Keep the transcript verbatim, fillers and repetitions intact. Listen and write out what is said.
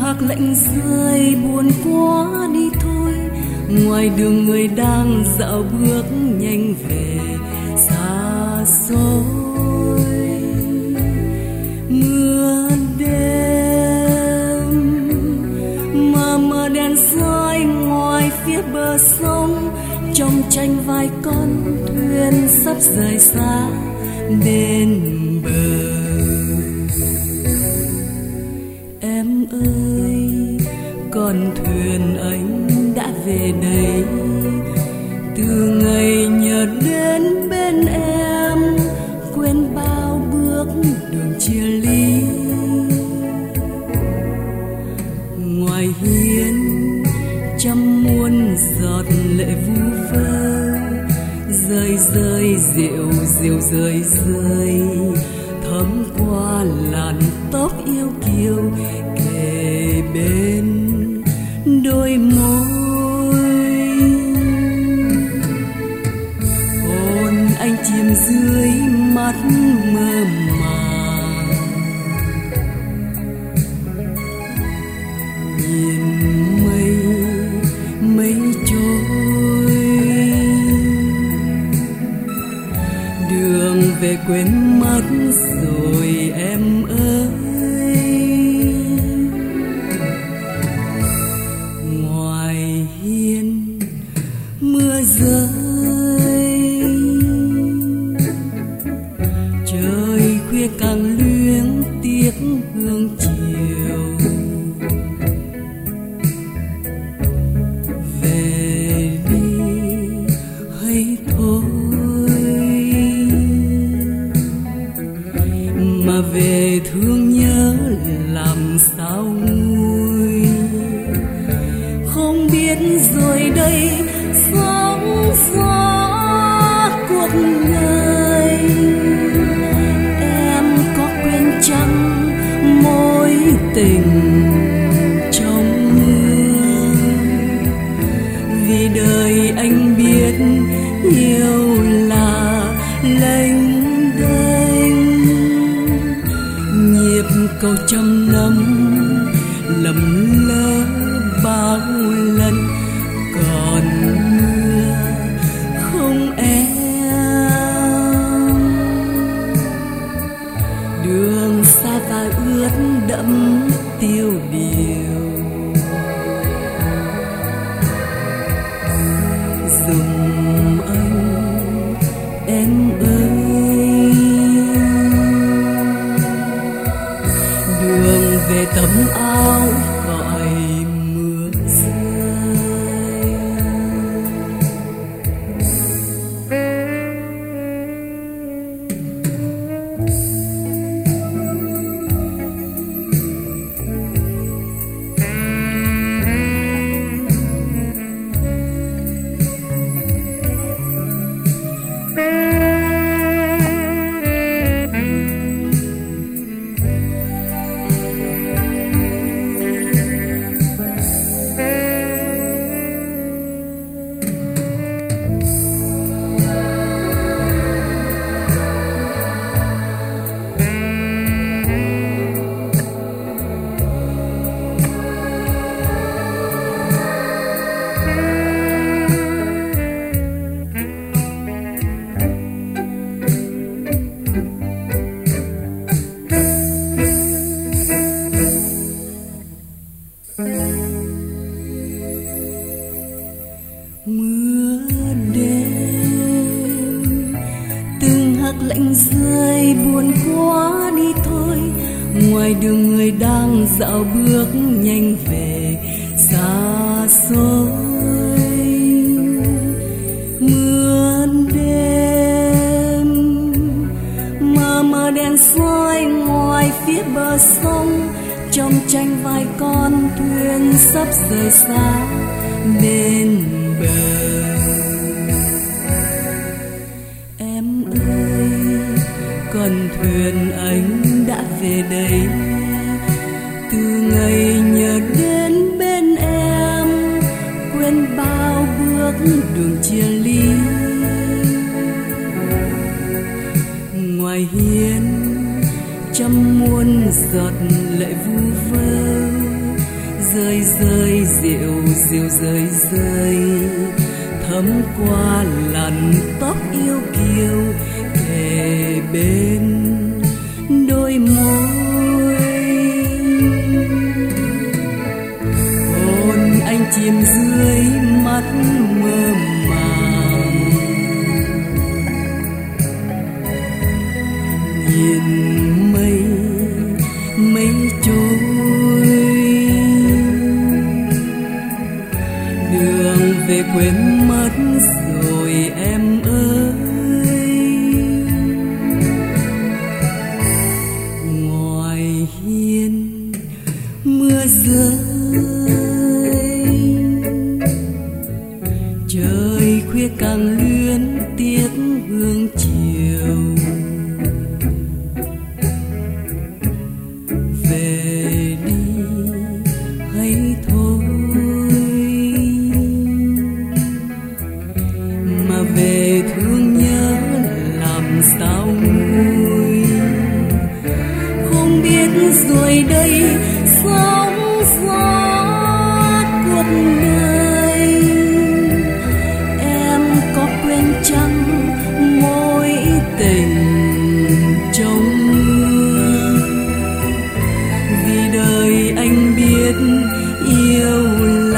hạc lạnh rơi buồn quá đi thôi. Ngoài đường người đang dạo bước nhanh về xa xôi. Mưa đêm mờ mờ đèn soi ngoài phía bờ sông, trong tranh vài con thuyền sắp rời xa đến bờ. Em ơi, con thuyền anh đã về đây, từ ngày nhớ đến bên em, quên bao bước đường chia ly. Ngoài hiên trăm muôn giọt lệ vu vơ, rơi rơi rượu rượu rơi rơi, thấm qua làn tóc yêu kiều kề bên đôi môi. Hồn anh chìm dưới mắt mơ màng, nhìn mây mây trôi, đường về quên mất rồi em ơi. Ngoài hiên mưa rơi, trời khuya càng luyến tiếc hương chiều. Về đi hay thôi, mà về thương nhớ làm sao nguôi. Không biết rồi đây sóng gió cuộc đời, em có quên chăng mối tình trong mưa. Vì đời anh biết yêu là lênh đênh, nhịp cầu trăm năm lầm lỡ bao lần. Còn mưa không em, đường xa và ướt đẫm tiêu điều. Dùm anh em ơi, đường về tấm áo gọi mưa rơi. Mưa đêm từng hạt lạnh rơi buồn quá đi thôi. Ngoài đường người đang dạo bước nhanh về xa xôi. Mưa đêm mờ mờ đèn soi ngoài phía bờ sông, trong tranh vài con thuyền sắp rời xa bên bờ. Em ơi, con thuyền anh đã về đây, từ ngày nhớ đến bên em, quên bao bước đường chia ly. Ngoài hiên trăm muôn giọt lệ vu vơ, rơi rơi rượu rượu rơi rơi thấm qua làn tóc yêu kiều kề bên đôi môi. Hồn anh chìm dưới mắt mơ màng, nhìn mây mây trôi, đường về quên mất rồi em ơi. Ngoài hiên mưa rơi, trời khuya càng luyến tiếc hương chiều. Về đi hay thôi, mà về thương nhớ làm sao nguôi. Không biết rồi đây sóng gió cuộc đời, em có quên chăng mối tình trong mưa. Vì đời anh biết yêu